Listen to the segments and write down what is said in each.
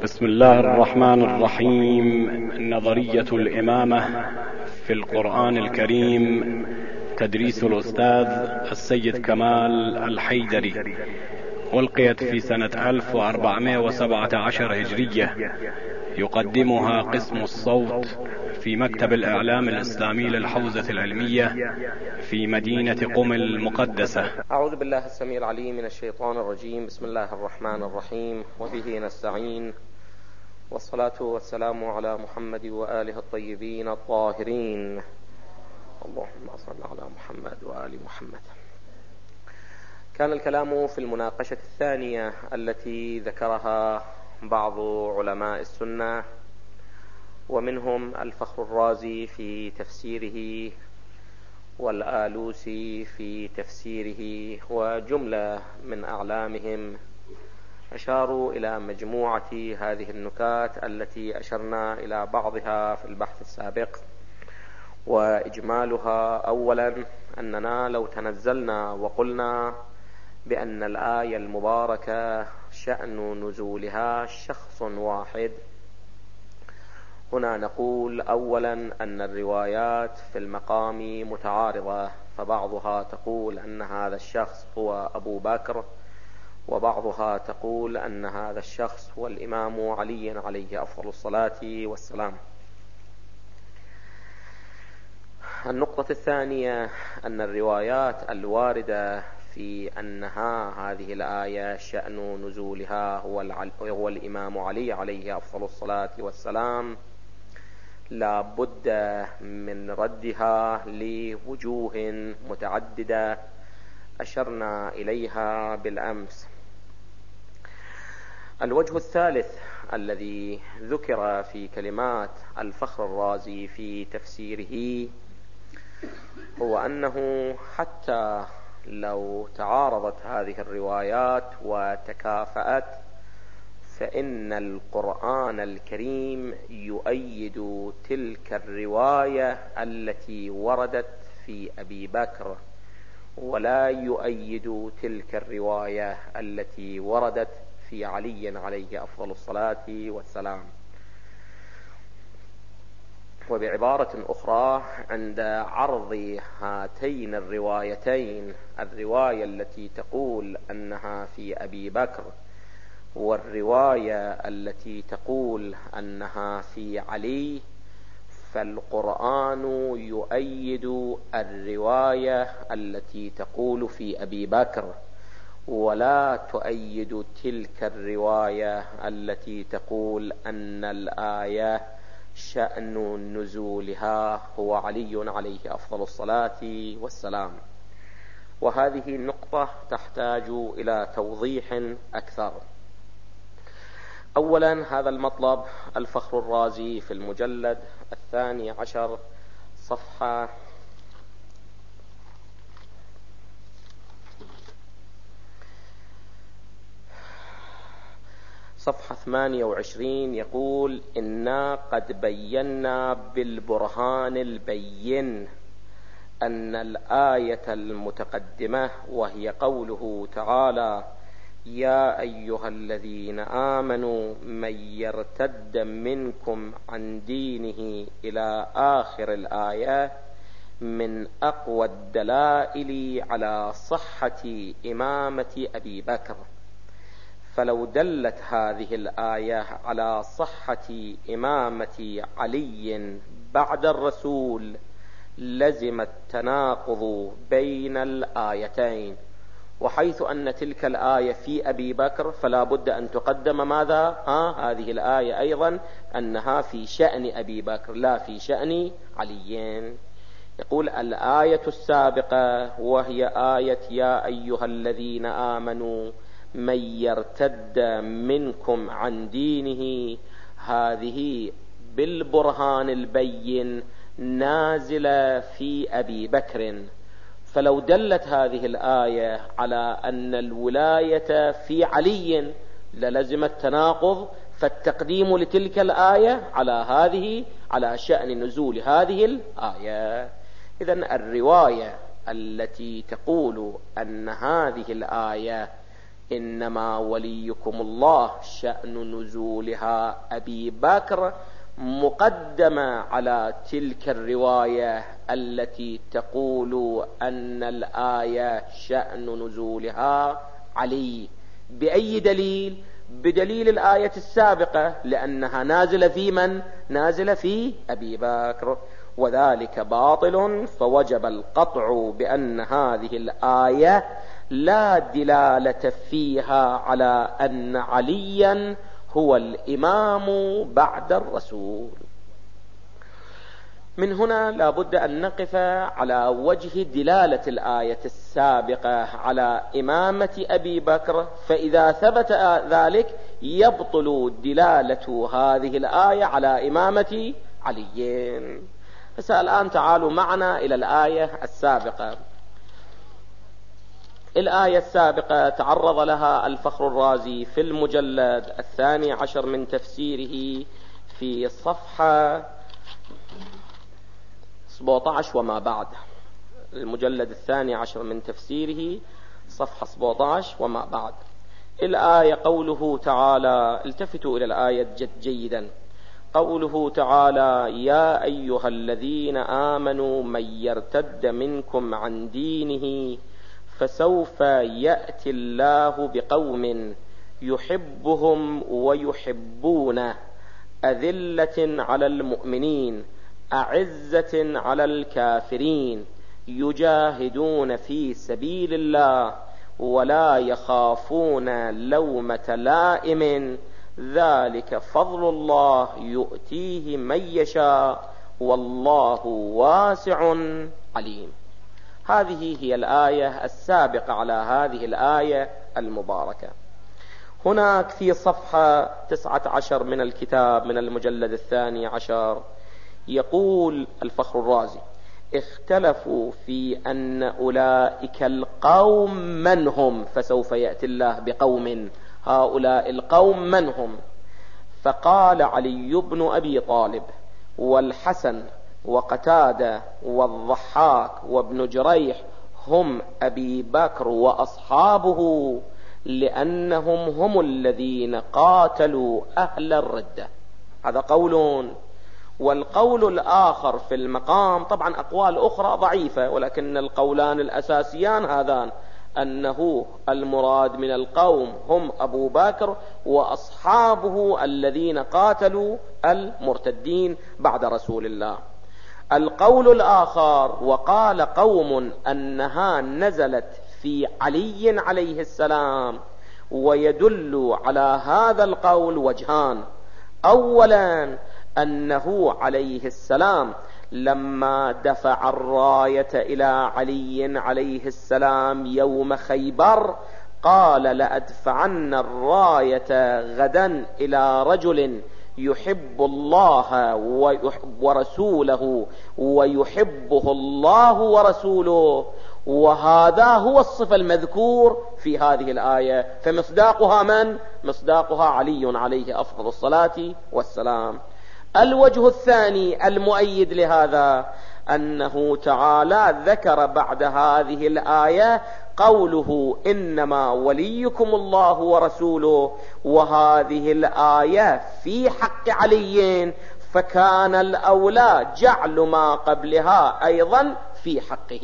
بسم الله الرحمن الرحيم. نظرية الإمامة في القرآن الكريم، تدريس الأستاذ السيد كمال الحيدري، ألقيت في سنة 1417 هجرية. يقدمها قسم الصوت في مكتب الإعلام الإسلامي للحوزة العلمية في مدينة قم المقدسة. أعوذ بالله السميع العليم من الشيطان الرجيم. بسم الله الرحمن الرحيم، وبه نستعين، والصلاة والسلام على محمد وآله الطيبين الطاهرين. اللهم صل على محمد وآل محمد. كان الكلام في المناقشة الثانية التي ذكرها بعض علماء السنة، ومنهم الفخر الرازي في تفسيره، والآلوسي في تفسيره، وجملة من أعلامهم أشاروا إلى مجموعة هذه النكات التي أشرنا إلى بعضها في البحث السابق. وإجمالها: أولا، أننا لو تنزلنا وقلنا بأن الآية المباركة شأن نزولها شخص واحد، هنا نقول أولا أن الروايات في المقام متعارضة، فبعضها تقول أن هذا الشخص هو أبو بكر، وبعضها تقول أن هذا الشخص هو الإمام علي عليه أفضل الصلاة والسلام. النقطة الثانية أن الروايات الواردة في أنها هذه الآية شأن نزولها هو الإمام علي عليه أفضل الصلاة والسلام لا بد من ردها لوجوه متعددة أشرنا إليها بالأمس. الوجه الثالث الذي ذكر في كلمات الفخر الرازي في تفسيره هو أنه حتى لو تعارضت هذه الروايات وتكافأت، فإن القرآن الكريم يؤيد تلك الرواية التي وردت في أبي بكر، ولا يؤيد تلك الرواية التي وردت في علي عليه أفضل الصلاة والسلام. وبعبارة أخرى، عند عرض هاتين الروايتين، الرواية التي تقول أنها في أبي بكر والرواية التي تقول أنها في علي، فالقرآن يؤيد الرواية التي تقول في أبي بكر، ولا تؤيد تلك الرواية التي تقول أن الآية شأن نزولها هو علي عليه أفضل الصلاة والسلام. وهذه النقطة تحتاج إلى توضيح أكثر. أولا، هذا المطلب الفخر الرازي في المجلد 12 صفحة 28 يقول: إنا قد بينا بالبرهان البين أن الآية المتقدمة، وهي قوله تعالى: يا أيها الذين آمنوا من يرتد منكم عن دينه إلى آخر الآية، من أقوى الدلائل على صحة إمامة أبي بكر. فلو دلت هذه الآية على صحة إمامة علي بعد الرسول، لزم التناقض بين الآيتين، وحيث أن تلك الآية في أبي بكر فلا بد أن تقدم ماذا؟ هذه الآية أيضا أنها في شأن أبي بكر لا في شأن علي. يقول: الآية السابقة وهي آية يا أيها الذين آمنوا من يرتد منكم عن دينه، هذه بالبرهان البين نازلة في أبي بكر. فلو دلت هذه الآية على أن الولاية في علي للزم التناقض، فالتقديم لتلك الآية على شأن نزول هذه الآية. إذن الرواية التي تقول أن هذه الآية إنما وليكم الله شأن نزولها أبي بكر مقدمة على تلك الرواية التي تقول أن الآية شأن نزولها علي. بأي دليل؟ بدليل الآية السابقة، لأنها نازلة في من؟ نازلة في أبي بكر، وذلك باطل، فوجب القطع بأن هذه الآية لا دلالة فيها على أن عليا هو الإمام بعد الرسول. من هنا لا بد أن نقف على وجه دلالة الآية السابقة على إمامة أبي بكر، فإذا ثبت ذلك يبطل دلالة هذه الآية على إمامة علي. الآن تعالوا معنا إلى الآية السابقة. الآية السابقة تعرض لها الفخر الرازي في المجلد 12 من تفسيره في صفحة 17 وما بعد. المجلد 12 من تفسيره صفحة 17 وما بعد. الآية قوله تعالى، التفتوا إلى الآية جيدا، قوله تعالى: يا أيها الذين آمنوا من يرتد منكم عن دينه فسوف يأتي الله بقوم يحبهم ويحبونه أذلة على المؤمنين أعزة على الكافرين يجاهدون في سبيل الله ولا يخافون لومة لائم ذلك فضل الله يؤتيه من يشاء والله واسع عليم. هذه هي الآية السابقة على هذه الآية المباركة. هناك في صفحة 19 من الكتاب من المجلد 12 يقول الفخر الرازي: اختلفوا في أن أولئك القوم من هم، فسوف يأتي الله بقوم، هؤلاء القوم من هم؟ فقال علي بن أبي طالب والحسن وقتادة والضحاك وابن جريح هم أبي بكر وأصحابه، لأنهم هم الذين قاتلوا أهل الردة. هذا قول. والقول الآخر في المقام، طبعا أقوال أخرى ضعيفة، ولكن القولان الأساسيان هذان، أنه المراد من القوم هم أبو بكر وأصحابه الذين قاتلوا المرتدين بعد رسول الله. القول الآخر وقال قوم أنها نزلت في علي عليه السلام، ويدل على هذا القول وجهان: أولا أنه عليه السلام لما دفع الراية إلى علي عليه السلام يوم خيبر قال: لأدفعن الراية غدا إلى رجل يحب الله ورسوله ويحبه الله ورسوله. وهذا هو الصفة المذكور في هذه الآية، فمصداقها من؟ مصداقها علي عليه أفضل الصلاة والسلام. الوجه الثاني المؤيد لهذا أنه تعالى ذكر بعد هذه الآية قوله: إنما وليكم الله ورسوله، وهذه الآية في حق علي، فكان الأولى جعل ما قبلها أيضا في حقه.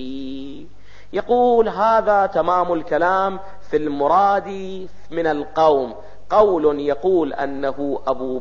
يقول هذا تمام الكلام في المراد من القوم. قول يقول أنه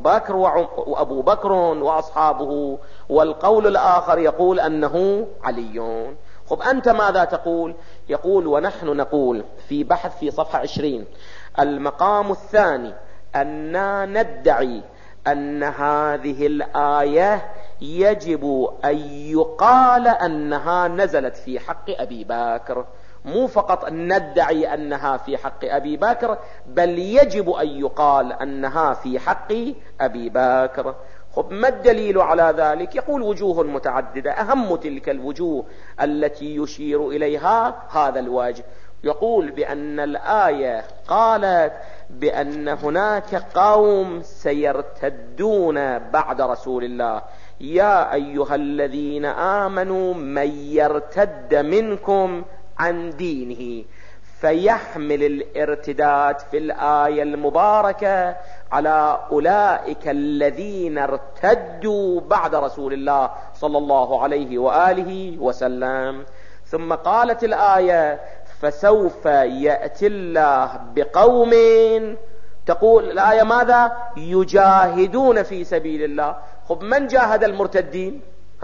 أبو بكر وأصحابه، والقول الآخر يقول أنه علي. خب أنت ماذا تقول؟ يقول: ونحن نقول في بحث في صفحة 20: المقام الثاني أننا ندعي أن هذه الآية يجب أن يقال أنها نزلت في حق أبي بكر، مو فقط ندعي أنها في حق أبي بكر، بل يجب أن يقال أنها في حق أبي بكر. خب ما الدليل على ذلك؟ يقول: وجوه متعددة، أهم تلك الوجوه التي يشير إليها هذا الوجه. يقول بأن الآية قالت بأن هناك قوم سيرتدون بعد رسول الله: يا أيها الذين آمنوا من يرتد منكم عن دينه فيحمل الارتداد في الآية المباركة على أولئك الذين ارتدوا بعد رسول الله صلى الله عليه وآله وسلم. ثم قالت الآية فسوف يأتي الله بقوم، تقول الآية ماذا؟ يجاهدون في سبيل الله. خب من جاهد المرتدين؟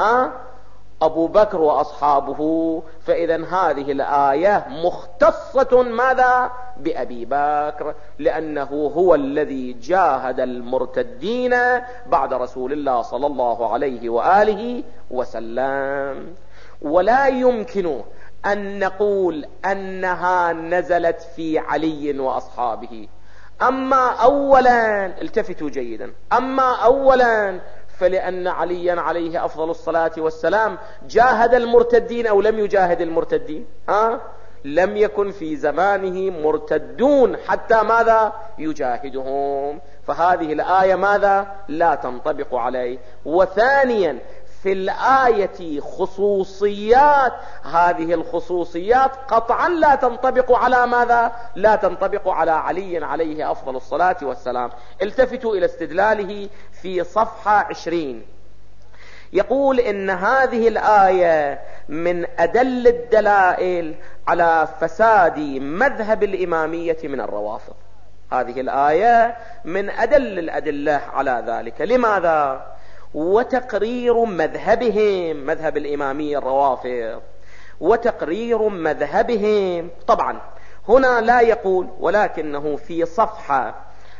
أبو بكر وأصحابه. فإذا هذه الآية مختصة ماذا؟ بأبي بكر، لأنه هو الذي جاهد المرتدين بعد رسول الله صلى الله عليه وآله وسلم. ولا يمكن أن نقول أنها نزلت في علي وأصحابه. أما أولا، التفتوا جيدا، أما أولا فلأن عليا عليه أفضل الصلاة والسلام جاهد المرتدين أو لم يجاهد المرتدين؟ لم يكن في زمانه مرتدون حتى ماذا؟ يجاهدهم. فهذه الآية ماذا؟ لا تنطبق عليه. وثانيا في الآية خصوصيات، هذه الخصوصيات قطعا لا تنطبق على ماذا؟ لا تنطبق على علي عليه أفضل الصلاة والسلام. التفتوا إلى استدلاله في صفحة 20. يقول إن هذه الآية من أدل الدلائل على فساد مذهب الإمامية من الروافض. هذه الآية من أدل الأدلة على ذلك. لماذا؟ وتقرير مذهبهم، مذهب الإمامية الروافض، وتقرير مذهبهم. طبعا هنا لا يقول، ولكنه في صفحة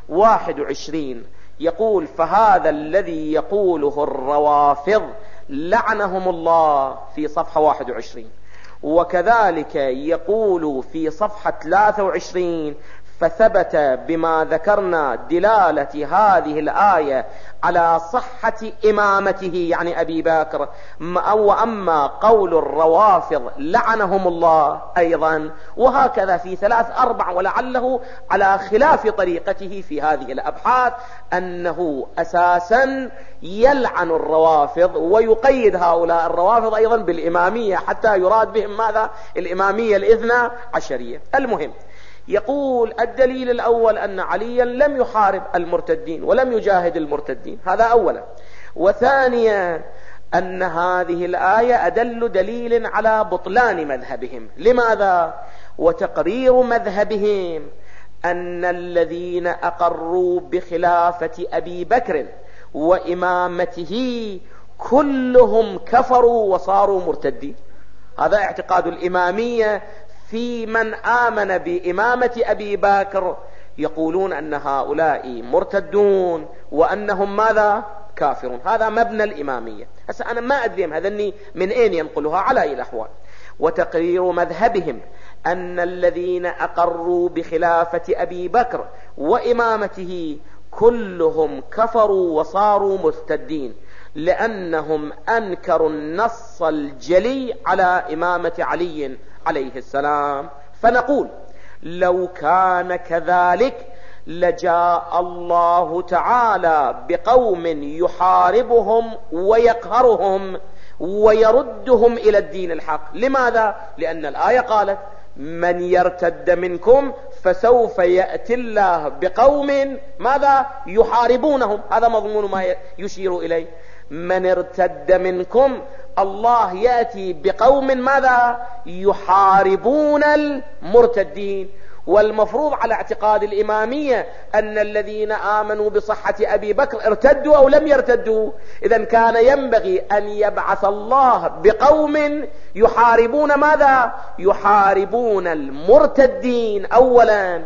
21 يقول فهذا الذي يقوله الروافض لعنهم الله، في صفحة 21. وكذلك يقول في صفحة 23 فثبت بما ذكرنا دلالة هذه الآية على صحة إمامته، يعني أبي بكر. وأما قول الروافض لعنهم الله أيضا. وهكذا في 3-4، ولعله على خلاف طريقته في هذه الأبحاث، أنه أساسا يلعن الروافض ويقيد هؤلاء الروافض أيضا بالإمامية، حتى يراد بهم ماذا؟ الإمامية الإثنى عشرية. المهم، يقول الدليل الأول أن عليا لم يحارب المرتدين ولم يجاهد المرتدين، هذا أولا. وثانيا أن هذه الآية أدل دليل على بطلان مذهبهم. لماذا؟ وتقرير مذهبهم أن الذين أقروا بخلافة أبي بكر وإمامته كلهم كفروا وصاروا مرتدين. هذا اعتقاد الإمامية في من آمن بإمامة أبي بكر، يقولون أن هؤلاء مرتدون وأنهم ماذا؟ كافرون. هذا مبنى الإمامية. هسه أنا ما أدري هذني من أين ينقلها على أي الأحوال. وتقرير مذهبهم أن الذين أقروا بخلافة أبي بكر وإمامته كلهم كفروا وصاروا مرتدين، لأنهم أنكروا النص الجلي على إمامة علي عليه السلام. فنقول لو كان كذلك لجاء الله تعالى بقوم يحاربهم ويقهرهم ويردهم إلى الدين الحق. لماذا؟ لأن الآية قالت من يرتد منكم فسوف يأتي الله بقوم ماذا؟ يحاربونهم. هذا مضمون ما يشير إليه. من ارتد منكم، الله يأتي بقوم ماذا؟ يحاربون المرتدين. والمفروض على اعتقاد الإمامية أن الذين آمنوا بصحة أبي بكر ارتدوا أو لم يرتدوا. إذن كان ينبغي أن يبعث الله بقوم يحاربون ماذا؟ يحاربون المرتدين أولا،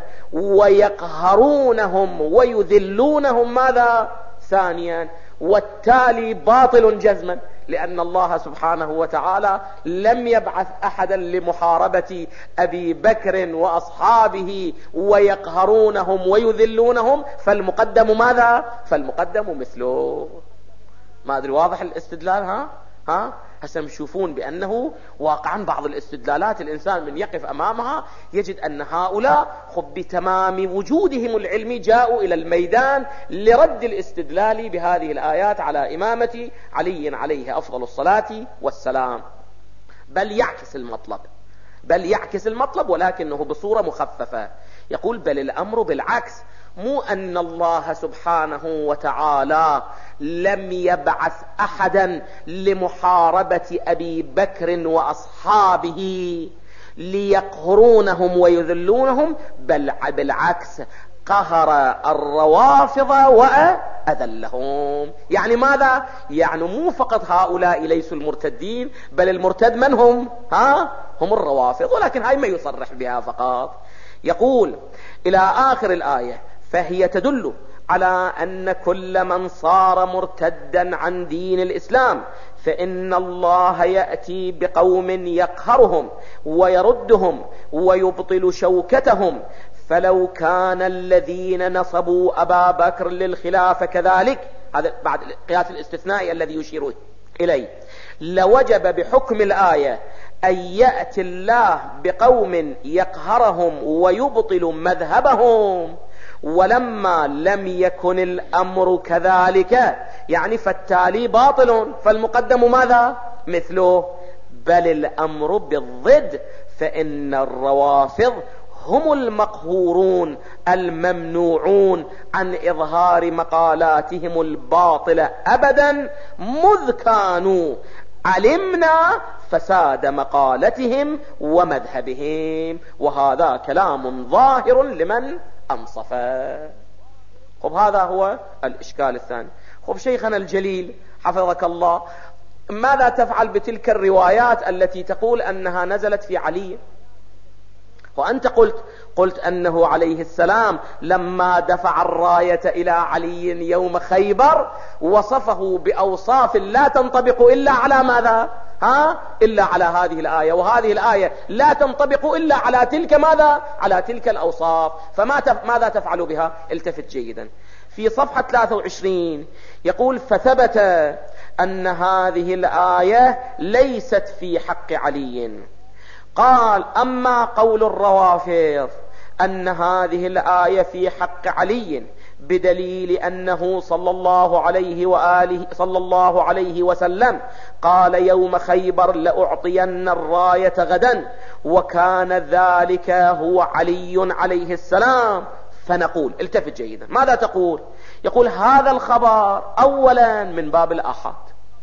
ويقهرونهم ويذلونهم ماذا؟ ثانيا. والتالي باطل جزما، لأن الله سبحانه وتعالى لم يبعث أحدا لمحاربة أبي بكر وأصحابه ويقهرونهم ويذلونهم. فالمقدم ماذا؟ فالمقدم مثله. ما أدري واضح الاستدلال؟ هسه نشوفون بأنه واقعا بعض الاستدلالات الإنسان من يقف أمامها يجد أن هؤلاء بتمام وجودهم العلمي جاءوا إلى الميدان لرد الاستدلال بهذه الآيات على إمامة علي عليه أفضل الصلاة والسلام. بل يعكس المطلب، بل يعكس المطلب ولكنه بصورة مخففة. يقول بل الأمر بالعكس، مو أن الله سبحانه وتعالى لم يبعث أحدا لمحاربة أبي بكر وأصحابه ليقهرونهم ويذلونهم، بل بالعكس قهر الروافض وأذلهم. يعني ماذا؟ يعني مو فقط هؤلاء ليسوا المرتدين، بل المرتد من هم؟ هم الروافض، ولكن هاي ما يصرح بها فقط. يقول إلى آخر الآية: فهي تدل على أن كل من صار مرتدا عن دين الإسلام فإن الله يأتي بقوم يقهرهم ويردهم ويبطل شوكتهم. فلو كان الذين نصبوا أبا بكر للخلافة كذلك، هذا بعد القياس الاستثنائي الذي يشير إليه، لوجب بحكم الآية أن يأتي الله بقوم يقهرهم ويبطل مذهبهم. ولما لم يكن الأمر كذلك يعني فالتالي باطل، فالمقدم ماذا؟ مثله. بل الأمر بالضد، فإن الروافض هم المقهورون الممنوعون عن إظهار مقالاتهم الباطلة أبدا، مذ كانوا علمنا فساد مقالتهم ومذهبهم. وهذا كلام ظاهر لمن أنصفه. خب هذا هو الإشكال الثاني. خب شيخنا الجليل حفظك الله، ماذا تفعل بتلك الروايات التي تقول أنها نزلت في علي؟ وأنت قلت أنه عليه السلام لما دفع الراية إلى علي يوم خيبر وصفه بأوصاف لا تنطبق إلا على ماذا؟ إلا على هذه الآية، وهذه الآية لا تنطبق إلا على تلك ماذا؟ على تلك الأوصاف. فماذا تفعل بها؟ التفت جيدا في صفحة 23 يقول: فثبت أن هذه الآية ليست في حق علي. قال: أما قول الروافض أن هذه الآية في حق علي بدليل أنه صلى الله عليه وسلم قال يوم خيبر: لأعطين الراية غدا، وكان ذلك هو علي عليه السلام. فنقول، التفت جيدا، ماذا تقول؟ يقول: هذا الخبر أولا من باب الآحاد.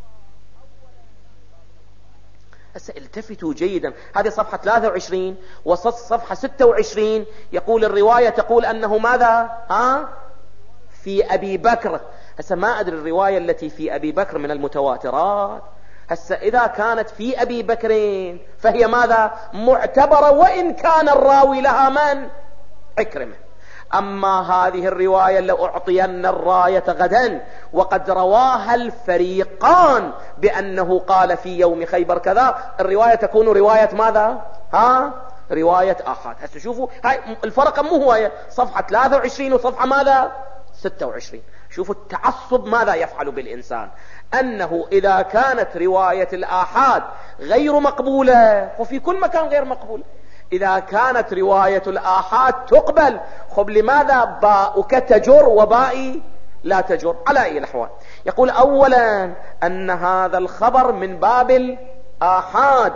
التفتوا جيدا، هذه صفحة 23 وصفحة 26 يقول الرواية تقول أنه ماذا؟ في أبي بكر. ما أدري الرواية التي في أبي بكر من المتواترات. إذا كانت في أبي بكر فهي ماذا؟ معتبرة، وإن كان الراوي لها من؟ عكرمة. أما هذه الرواية: لأعطين الراية غدا، وقد رواها الفريقان بأنه قال في يوم خيبر كذا، الرواية تكون رواية ماذا؟ رواية آحاد. شوفوا هاي الفرق، مو هو صفحة 23 وصفحة ماذا؟ 26. شوفوا التعصب ماذا يفعل بالإنسان، أنه إذا كانت رواية الآحاد غير مقبولة، وفي كل مكان غير مقبولة، إذا كانت رواية الآحاد تقبل، خب لماذا باؤك تجر وبائي لا تجر؟ على أي الأحوال يقول: أولا أن هذا الخبر من باب الآحاد،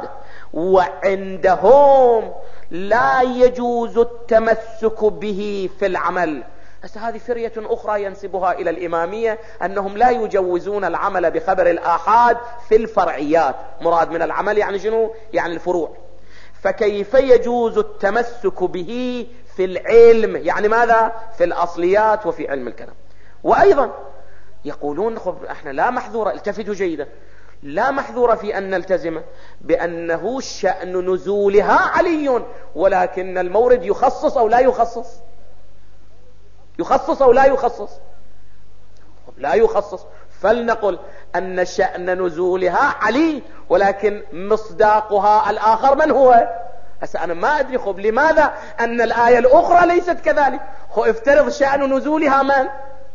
وعندهم لا يجوز التمسك به في العمل. هذه فرية أخرى ينسبها إلى الإمامية، أنهم لا يجوزون العمل بخبر الآحاد في الفرعيات. مراد من العمل يعني شنو؟ يعني الفروع. فكيف يجوز التمسك به في العلم؟ يعني ماذا؟ في الأصليات وفي علم الكلام. وأيضا يقولون: احنا لا محذورة، التفتوا جيدا، لا محذورة في أن نلتزم بأنه شأن نزولها علي، ولكن المورد يخصص أو لا يخصص؟ يخصص أو لا يخصص؟ لا يخصص. فلنقل أن شأن نزولها علي، ولكن مصداقها الآخر من هو؟ أنا ما أدري لماذا أن الآية الأخرى ليست كذلك. افترض شأن نزولها من؟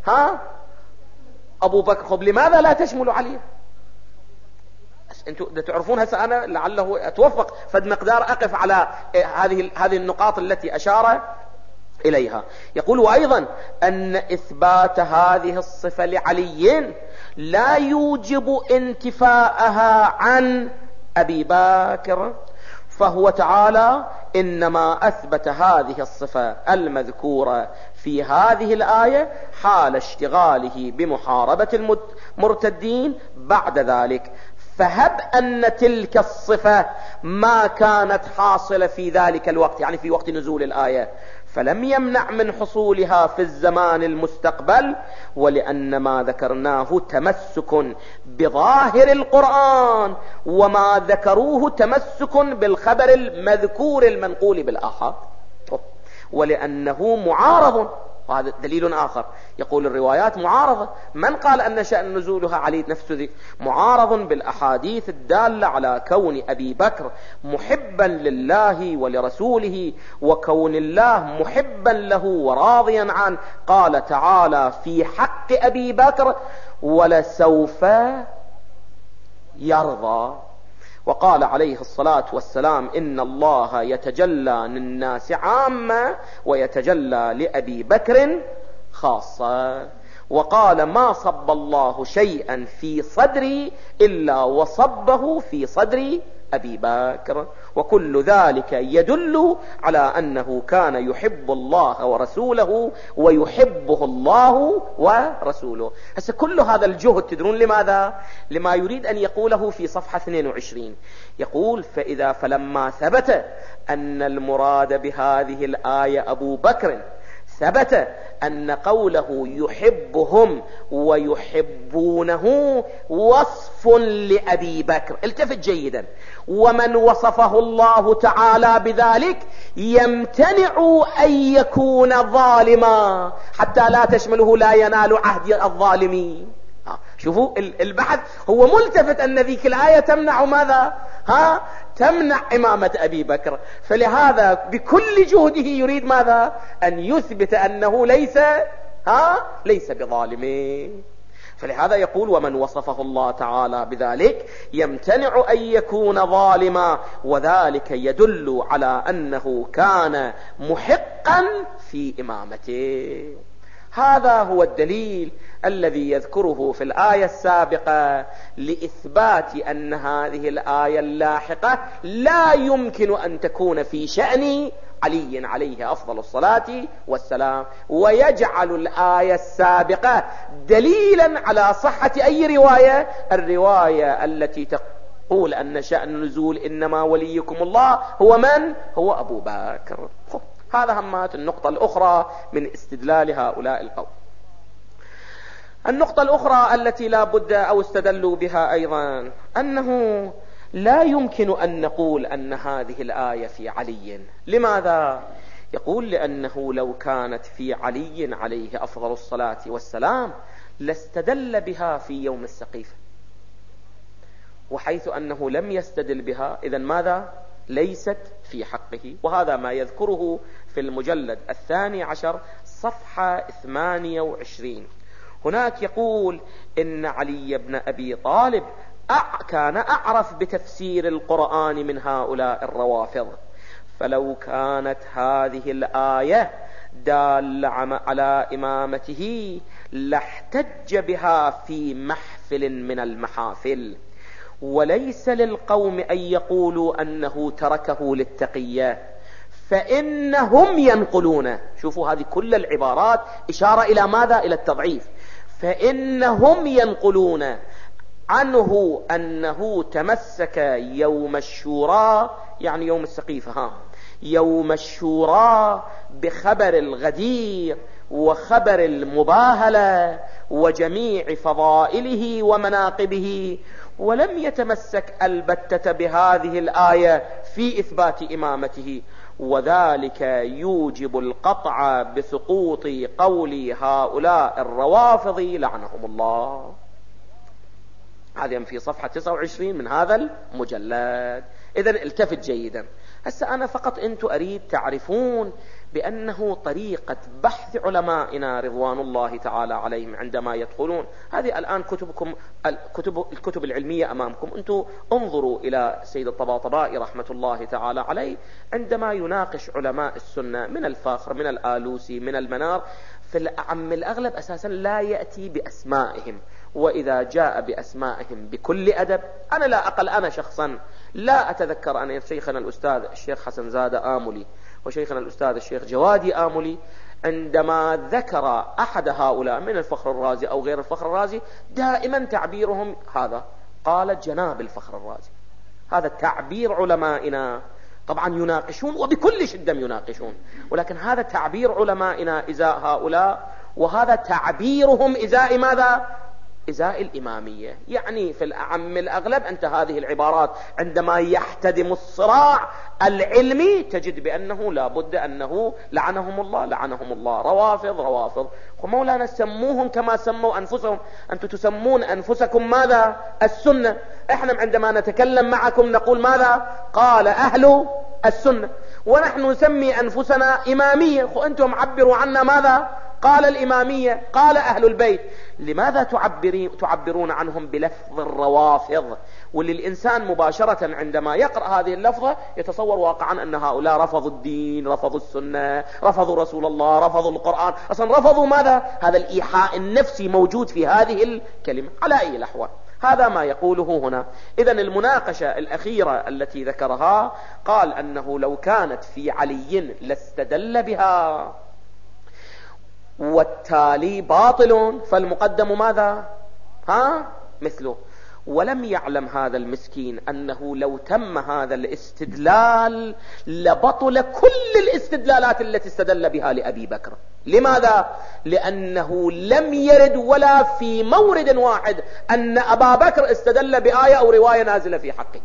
أبو بكر، لماذا لا تشمل علي؟ أنتوا تعرفون. أنا لعله أتوفق فد مقدار أقف على هذه النقاط التي أشار إليها. يقول: وأيضا أن إثبات هذه الصفة لعلي لا يوجب انتفاءها عن أبي بكر، فهو تعالى إنما أثبت هذه الصفة المذكورة في هذه الآية حال اشتغاله بمحاربة المرتدين بعد ذلك. فهب أن تلك الصفة ما كانت حاصلة في ذلك الوقت، يعني في وقت نزول الآية، فلم يمنع من حصولها في الزمان المستقبل، ولأن ما ذكرناه تمسك بظاهر القرآن وما ذكروه تمسك بالخبر المذكور المنقول بالآحاد، ولأنه معارض. وهذا دليل آخر، يقول الروايات معارضة. من قال أن شأن نزولها علي نفسه معارض بالأحاديث الدالة على كون أبي بكر محبا لله ولرسوله، وكون الله محبا له وراضيا عنه. قال تعالى في حق أبي بكر ولسوف يرضى. وقال عليه الصلاة والسلام إن الله يتجلى للناس عامة ويتجلى لأبي بكر خاصة. وقال ما صب الله شيئا في صدري إلا وصبه في صدر أبي بكر، وكل ذلك يدل على أنه كان يحب الله ورسوله ويحبه الله ورسوله. هسه كل هذا الجهد تدرون لماذا؟ لما يريد أن يقوله في صفحة 22. يقول فلما ثبت أن المراد بهذه الآية أبو بكر، ثبت أن قوله يحبهم ويحبونه وصف لأبي بكر. التفت جيدا، ومن وصفه الله تعالى بذلك يمتنع أن يكون ظالما حتى لا تشمله لا ينال عهد الظالمين. شوفوا البحث، هو ملتفت أن ذيك الآية تمنع ماذا؟ تمنع إمامة أبي بكر، فلهذا بكل جهده يريد ماذا؟ أن يثبت أنه ليس بظالمين. فلهذا يقول ومن وصفه الله تعالى بذلك يمتنع أن يكون ظالما، وذلك يدل على أنه كان محقا في إمامته. هذا هو الدليل الذي يذكره في الآية السابقة لإثبات أن هذه الآية اللاحقة لا يمكن أن تكون في شأن علي عليه أفضل الصلاة والسلام، ويجعل الآية السابقة دليلا على صحة أي رواية؟ الرواية التي تقول أن شأن نزول إنما وليكم الله هو من؟ هو أبو بكر. هذا همات النقطة الأخرى من استدلال هؤلاء القوم. النقطة الأخرى التي لا بد أو استدلوا بها أيضا أنه لا يمكن أن نقول أن هذه الآية في علي. لماذا؟ يقول لأنه لو كانت في علي عليه أفضل الصلاة والسلام لاستدل بها في يوم السقيفة، وحيث أنه لم يستدل بها إذن ماذا؟ ليست في حقه. وهذا ما يذكره في المجلد 12 صفحة 28. هناك يقول إن علي بن أبي طالب كان أعرف بتفسير القرآن من هؤلاء الروافض، فلو كانت هذه الآية دالة على إمامته لاحتج بها في محفل من المحافل، وليس للقوم أن يقولوا أنه تركه للتقية، فإنهم ينقلون. شوفوا هذه كل العبارات إشارة إلى ماذا؟ إلى التضعيف. فإنهم ينقلون عنه أنه تمسك يوم الشورى، يعني يوم السقيفة، يوم الشورى بخبر الغدير وخبر المباهلة وجميع فضائله ومناقبه، ولم يتمسك البتة بهذه الآية في إثبات إمامته، وذلك يوجب القطع بسقوط قول هؤلاء الروافض لعنهم الله. هذا في صفحة 29 من هذا المجلد. إذن التفت جيدا. هسه أنا فقط أنتم أريد تعرفون بأنه طريقة بحث علمائنا رضوان الله تعالى عليهم عندما يدخلون هذه الآن كتبكم الكتب العلمية أمامكم، أنتم انظروا إلى سيد الطباطبائي رحمة الله تعالى عليه عندما يناقش علماء السنة من الفاخر من الآلوسي من المنار، في الأغلب أساسا لا يأتي بأسمائهم، وإذا جاء بأسمائهم بكل أدب، أنا لا أقل أنا شخصا لا أتذكر أن شيخنا الأستاذ الشيخ حسن زادة آملي وشيخنا الأستاذ الشيخ جوادي آملي عندما ذكر أحد هؤلاء من الفخر الرازي أو غير الفخر الرازي دائما تعبيرهم هذا، قال جناب الفخر الرازي. هذا تعبير علمائنا، طبعا يناقشون وبكل شدة يناقشون، ولكن هذا تعبير علمائنا إزاء هؤلاء، وهذا تعبيرهم إزاء ماذا؟ إزاء الإمامية. يعني في الأعم الأغلب أنت هذه العبارات عندما يحتدم الصراع العلمي تجد بأنه لا بد أنه لعنهم الله روافض. ومولانا سموهم كما سموا أنفسهم، أنتم تسمون أنفسكم ماذا؟ السنة. إحنا عندما نتكلم معكم نقول ماذا؟ قال أهل السنة، ونحن نسمي أنفسنا إمامية، وأنتم عبروا عنا ماذا؟ قال الإمامية، قال أهل البيت. لماذا تعبرون عنهم بلفظ الروافض؟ وللإنسان مباشرة عندما يقرأ هذه اللفظة يتصور واقعا أن هؤلاء رفضوا الدين، رفضوا السنة، رفضوا رسول الله، رفضوا القرآن، أصلا رفضوا ماذا؟ هذا الإيحاء النفسي موجود في هذه الكلمة. على أي الأحوال هذا ما يقوله هنا. إذن المناقشة الأخيرة التي ذكرها قال أنه لو كانت في علي لاستدل بها، والتالي باطل فالمقدم ماذا؟ مثله. ولم يعلم هذا المسكين أنه لو تم هذا الاستدلال لبطل كل الاستدلالات التي استدل بها لأبي بكر. لماذا؟ لأنه لم يرد ولا في مورد واحد أن أبا بكر استدل بآية أو رواية نازلة في حقه.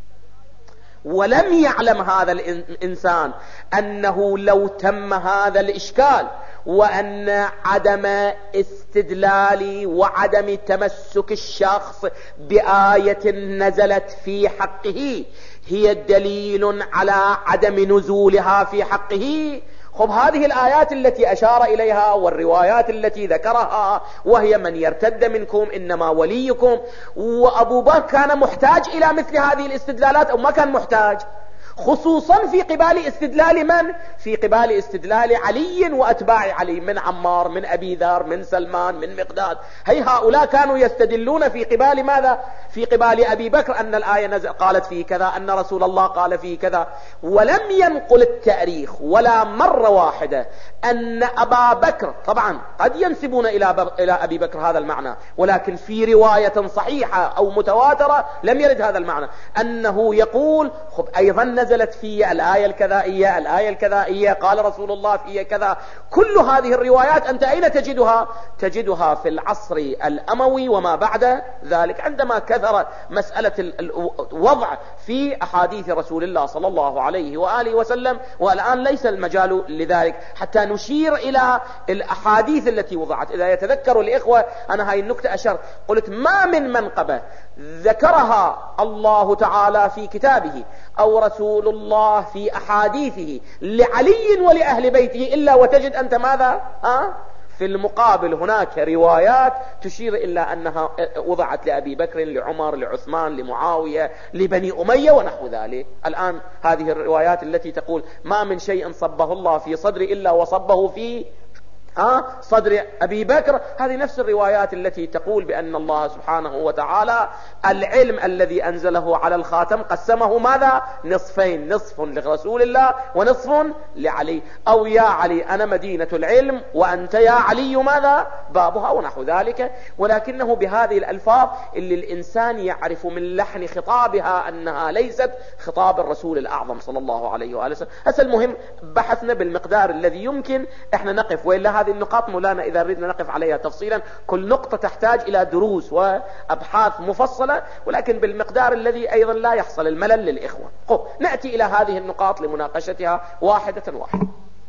ولم يعلم هذا الإنسان أنه لو تم هذا الإشكال وأن عدم استدلال وعدم تمسك الشخص بآية نزلت في حقه هي دليل على عدم نزولها في حقه. خب هذه الآيات التي أشار إليها والروايات التي ذكرها وهي من يرتد منكم إنما وليكم، وأبو بكر كان محتاج إلى مثل هذه الاستدلالات أو ما كان محتاج؟ خصوصا في قبال استدلال من؟ في قبال استدلال علي وأتباع علي من عمار، من أبي ذر، من سلمان، من مقداد. هي هؤلاء كانوا يستدلون في قبال ماذا؟ في قبال أبي بكر أن الآية نزل قالت فيه كذا، أن رسول الله قال فيه كذا. ولم ينقل التاريخ ولا مرة واحدة أن أبا بكر، طبعا قد ينسبون إلى أبي بكر هذا المعنى، ولكن في رواية صحيحة أو متواترة لم يرد هذا المعنى، أنه يقول خب أيضا نزلت في الآية الكذائية، الآية الكذائية، قال رسول الله في كذا. كل هذه الروايات أنت أين تجدها؟ تجدها في العصر الأموي وما بعد ذلك، عندما كثر مسألة الوضع في أحاديث رسول الله صلى الله عليه وآله وسلم. والآن ليس المجال لذلك حتى نشير إلى الأحاديث التي وضعت. إذا يتذكر الإخوة أنا هاي النكتة أشرت، قلت ما من منقبة ذكرها الله تعالى في كتابه أو رسول الله في أحاديثه لعلي ولأهل بيته إلا وتجد أنت ماذا؟ في المقابل هناك روايات تشير إلى أنها وضعت لأبي بكر، لعمر، لعثمان، لمعاوية، لبني أمية ونحو ذلك. الآن هذه الروايات التي تقول ما من شيء صبه الله في صدري إلا وصبه في صدر أبي بكر، هذه نفس الروايات التي تقول بأن الله سبحانه وتعالى العلم الذي أنزله على الخاتم قسمه ماذا؟ نصفين، نصف لرسول الله ونصف لعلي، أو يا علي أنا مدينة العلم وأنت يا علي ماذا؟ بابها ونحو ذلك. ولكنه بهذه الألفاظ اللي الإنسان يعرف من لحن خطابها أنها ليست خطاب الرسول الأعظم صلى الله عليه وآله وسلم. هسه المهم بحثنا بالمقدار الذي يمكن احنا نقف، وإلا هذه النقاط مولانا إذا ردنا نقف عليها تفصيلا كل نقطة تحتاج إلى دروس وأبحاث مفصلة، ولكن بالمقدار الذي أيضا لا يحصل الملل للإخوة. نأتي إلى هذه النقاط لمناقشتها واحدة واحدة.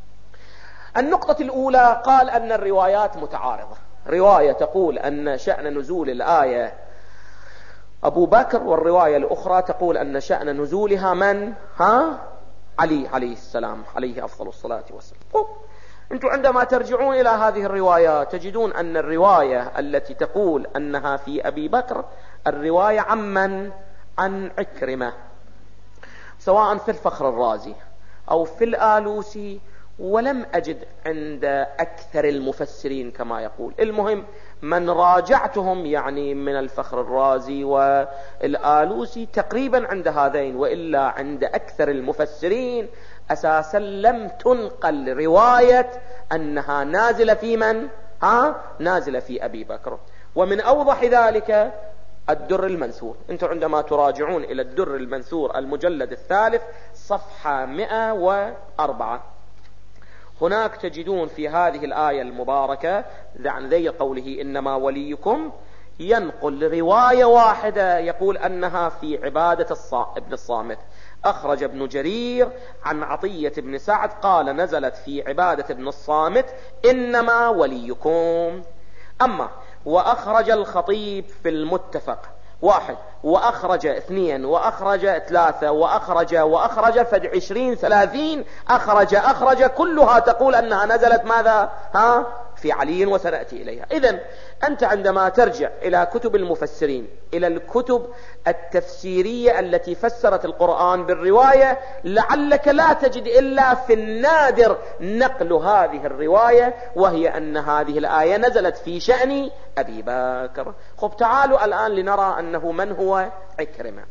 النقطة الأولى قال أن الروايات متعارضة. رواية تقول أن شأن نزول الآية أبو بكر، والرواية الأخرى تقول أن شأن نزولها من؟ علي عليه السلام، عليه أفضل الصلاة والسلام. أنتم عندما ترجعون إلى هذه الروايات تجدون أن الرواية التي تقول أنها في أبي بكر الرواية عمن؟ عن عكرمة، سواء في الفخر الرازي أو في الآلوسي ولم أجد عند أكثر المفسرين كما يقول. المهم من راجعتهم يعني من الفخر الرازي والآلوسي تقريبا عند هذين، وإلا عند أكثر المفسرين أساسا لم تنقل رواية أنها نازلة في من؟ نازلة في أبي بكر. ومن أوضح ذلك الدر المنثور. أنتم عندما تراجعون إلى الدر المنثور المجلد الثالث صفحة 104 هناك تجدون في هذه الآية المباركة عن ذي قوله إنما وليكم، ينقل رواية واحدة يقول أنها في عبادة ابن الصامت. أخرج ابن جرير عن عطية بن سعد قال نزلت في عبادة ابن الصامت إنما وليكم. أما وأخرج الخطيب في المتفق 1 وأخرج 2 وأخرج 3 وأخرج فد 20 30 أخرج كلها تقول أنها نزلت ماذا؟ في علي، وسنأتي إليها. إذن أنت عندما ترجع إلى كتب المفسرين، إلى الكتب التفسيرية التي فسرت القرآن بالرواية، لعلك لا تجد إلا في النادر نقل هذه الرواية، وهي أن هذه الآية نزلت في شأن أبي بكر. خب تعالوا الآن لنرى أنه من هو عكرمة.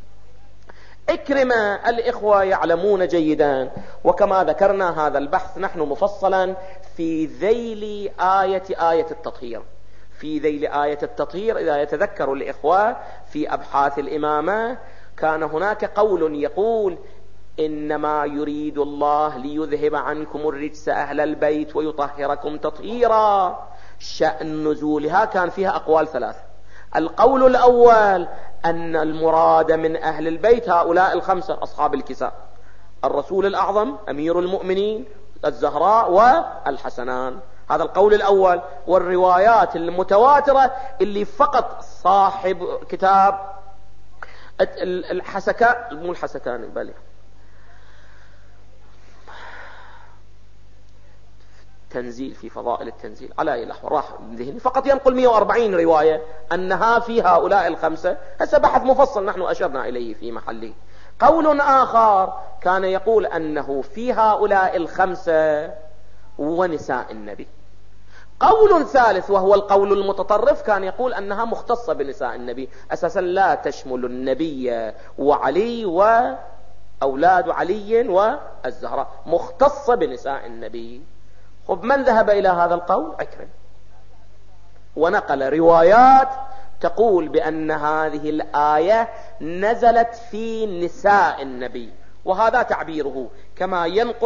عكرمة الإخوة يعلمون جيدا، وكما ذكرنا هذا البحث نحن مفصلا في ذيل آية التطهير. في ذيل آية التطهير إذا يتذكر الإخوة في أبحاث الإمامة كان هناك قول يقول إنما يريد الله ليذهب عنكم الرجس أهل البيت ويطهركم تطهيرا. شأن نزولها كان فيها أقوال 3. القول الأول أن المراد من أهل البيت هؤلاء 5 أصحاب الكساء: الرسول الأعظم، أمير المؤمنين، الزهراء والحسنان. هذا القول الأول. والروايات المتواترة اللي فقط صاحب كتاب الحسكاء، مو الحسكان بل تنزيل في فضائل التنزيل على أي لحظة راح ذهني، فقط ينقل 140 رواية أنها في هؤلاء 5. هسه بحث مفصل نحن أشرنا إليه في محله. قول آخر كان يقول أنه في هؤلاء 5 ونساء النبي. قول ثالث وهو القول المتطرف كان يقول أنها مختصة بنساء النبي، أساسا لا تشمل النبي وعلي وأولاد علي والزهراء، مختصة بنساء النبي. خب من ذهب إلى هذا القول؟ عكرمة، ونقل روايات تقول بأن هذه الآية نزلت في نساء النبي، وهذا تعبيره كما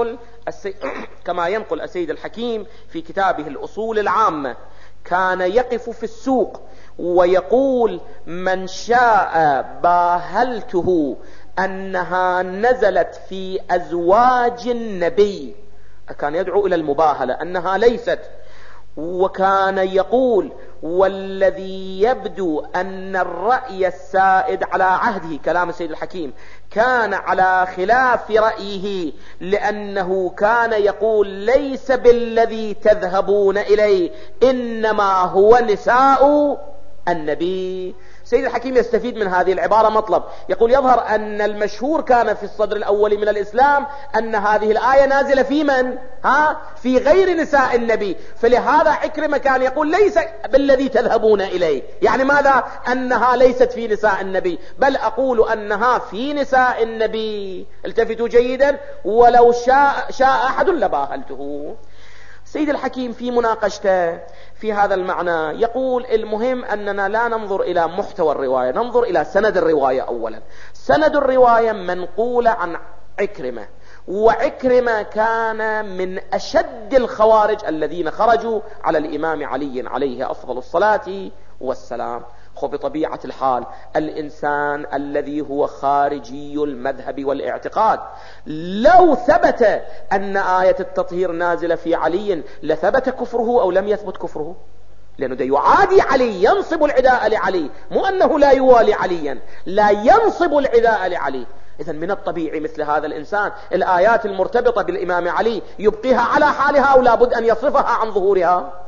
ينقل السيد الحكيم في كتابه الأصول العامة. كان يقف في السوق ويقول من شاء باهلته أنها نزلت في أزواج النبي، كان يدعو إلى المباهلة أنها ليست. وكان يقول والذي يبدو أن الرأي السائد على عهده، كلام السيد الحكيم، كان على خلاف رأيه، لأنه كان يقول ليس بالذي تذهبون إليه إنما هو نساء النبي. سيد الحكيم يستفيد من هذه العبارة مطلب، يقول يظهر أن المشهور كان في الصدر الأول من الإسلام أن هذه الآية نازلة في من؟ في غير نساء النبي، فلهذا عكرمة كان يقول ليس بالذي تذهبون إليه، يعني ماذا؟ أنها ليست في نساء النبي، بل أقول أنها في نساء النبي. التفتوا جيدا، ولو شاء أحد لباهلته. سيد الحكيم في مناقشته في هذا المعنى يقول المهم أننا لا ننظر إلى محتوى الرواية، ننظر إلى سند الرواية أولا. سند الرواية منقولة عن عكرمة، وعكرمة كان من أشد الخوارج الذين خرجوا على الإمام علي عليه أفضل الصلاة والسلام. بطبيعة الحال الإنسان الذي هو خارجي المذهب والاعتقاد لو ثبت أن آية التطهير نازلة في علي لثبت كفره أو لم يثبت كفره، لأنه ده يعادي علي، ينصب العداء لعلي، مو أنه لا يوالي عليا، لا ينصب العداء لعلي. إذن من الطبيعي مثل هذا الإنسان الآيات المرتبطة بالإمام علي يبقيها على حالها أو لابد أن يصرفها عن ظهورها.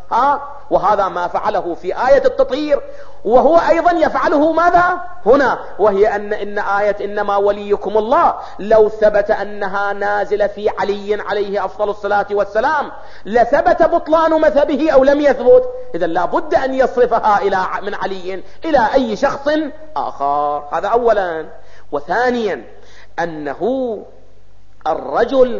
وهذا ما فعله في آية التطهير، وهو أيضا يفعله ماذا هنا، وهي أن آية إنما وليكم الله لو ثبت أنها نازلة في علي عليه أفضل الصلاة والسلام لثبت بطلان مذهبه أو لم يثبت. إذن لا بد أن يصرفها من علي إلى أي شخص آخر. هذا أولا. وثانيا أنه الرجل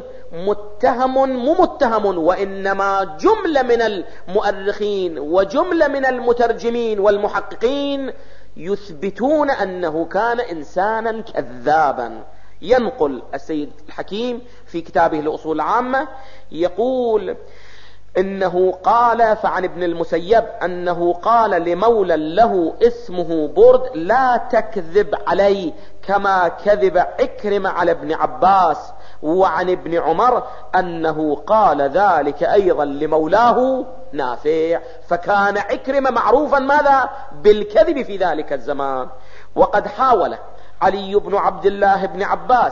متهم وإنما جملة من المؤرخين وجملة من المترجمين والمحققين يثبتون أنه كان إنسانا كذابا. ينقل السيد الحكيم في كتابه الأصول العامة يقول إنه قال فعن ابن المسيب أنه قال لمولى له اسمه برد لا تكذب علي كما كذب عكرمة على ابن عباس. وعن ابن عمر أنه قال ذلك أيضا لمولاه نافع. فكان عكرمة معروفا ماذا بالكذب في ذلك الزمان. وقد حاول علي بن عبد الله بن عباس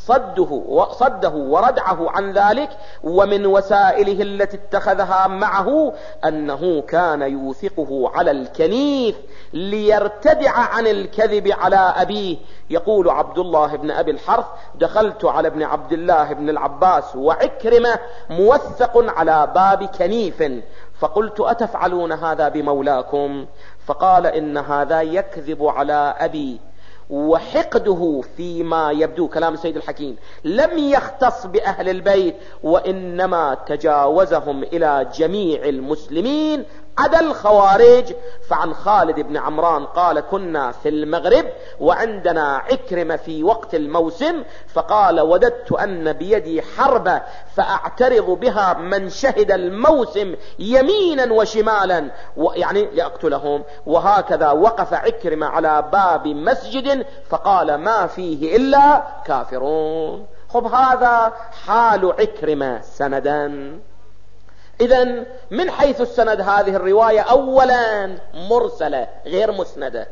صده وردعه عن ذلك، ومن وسائله التي اتخذها معه أنه كان يوثقه على الكنيف ليرتدع عن الكذب على أبيه. يقول عبد الله بن أبي الحرث دخلت على ابن عبد الله بن العباس وعكرمة موثق على باب كنيف فقلت أتفعلون هذا بمولاكم؟ فقال إن هذا يكذب على أبي. وحقده فيما يبدو كلام السيد الحكيم لم يختص بأهل البيت وإنما تجاوزهم إلى جميع المسلمين عدا الخوارج. فعن خالد بن عمران قال كنا في المغرب وعندنا عكرمة في وقت الموسم فقال وددت أن بيدي حربة فأعترض بها من شهد الموسم يمينا وشمالا يعني لأقتلهم. وهكذا وقف عكرمة على باب مسجد فقال ما فيه إلا كافرون. خب هذا حال عكرمة سندا. إذن من حيث السند هذه الرواية أولا مرسلة غير مسندة،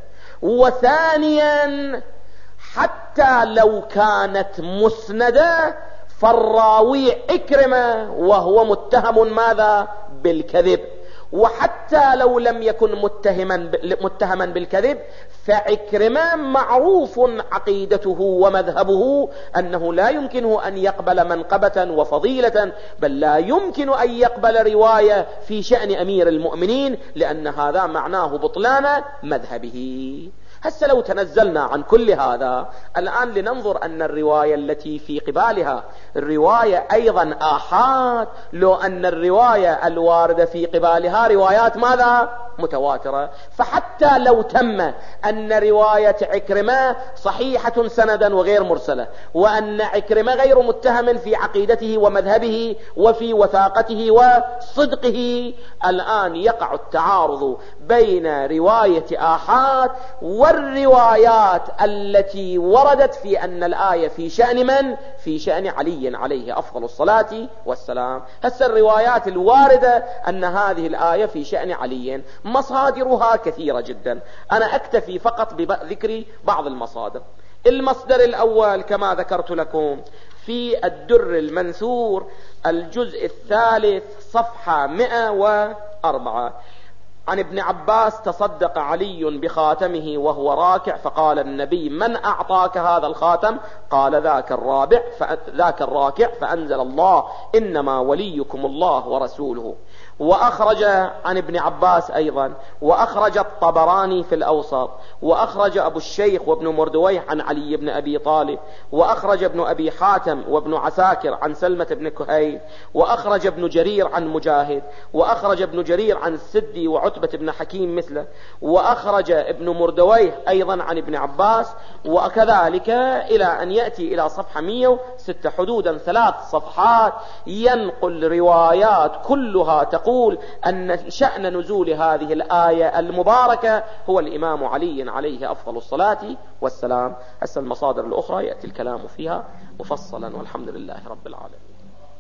وثانيا حتى لو كانت مسندة فالراوي عكرمة وهو متهم ماذا بالكذب. وحتى لو لم يكن متهما بالكذب فعكرمة معروف عقيدته ومذهبه أنه لا يمكنه أن يقبل منقبة وفضيلة، بل لا يمكن أن يقبل رواية في شأن أمير المؤمنين لأن هذا معناه بطلان مذهبه. هسه لو تنزلنا عن كل هذا الآن لننظر أن الرواية التي في قبالها الرواية أيضا آحاد، لو أن الرواية الواردة في قبالها روايات ماذا متواترة. فحتى لو تم أن رواية عكرمة صحيحة سندا وغير مرسلة وأن عكرمة غير متهم في عقيدته ومذهبه وفي وثاقته وصدقه، الآن يقع التعارض بين رواية آحاد والروايات التي وردت في أن الآية في شأن من؟ في شأن علي عليه أفضل الصلاة والسلام. هسه الروايات الواردة أن هذه الآية في شأن علي مصادرها كثيرة جدا، أنا أكتفي فقط بذكر بعض المصادر. المصدر الأول كما ذكرت لكم في الدر المنثور الجزء الثالث صفحة 104 عن ابن عباس تصدق علي بخاتمه وهو راكع فقال النبي من أعطاك هذا الخاتم؟ قال ذاك الراكع فأنزل الله إنما وليكم الله ورسوله. وأخرج عن ابن عباس أيضا، وأخرج الطبراني في الأوسط، وأخرج أبو الشيخ وابن مردويه عن علي بن أبي طالب، وأخرج ابن أبي حاتم وابن عساكر عن سلمة بن كهيل، وأخرج ابن جرير عن مجاهد، وأخرج ابن جرير عن السدي وعتبة بن حكيم مثله، وأخرج ابن مردويه أيضا عن ابن عباس، وكذلك إلى أن يأتي إلى صفحة 106 حدودا 3 صفحات ينقل روايات كلها تقول أن شأن نزول هذه الآية المباركة هو الإمام علي عليه أفضل الصلاة والسلام. هسه المصادر الأخرى يأتي الكلام فيها مفصلا والحمد لله رب العالمين.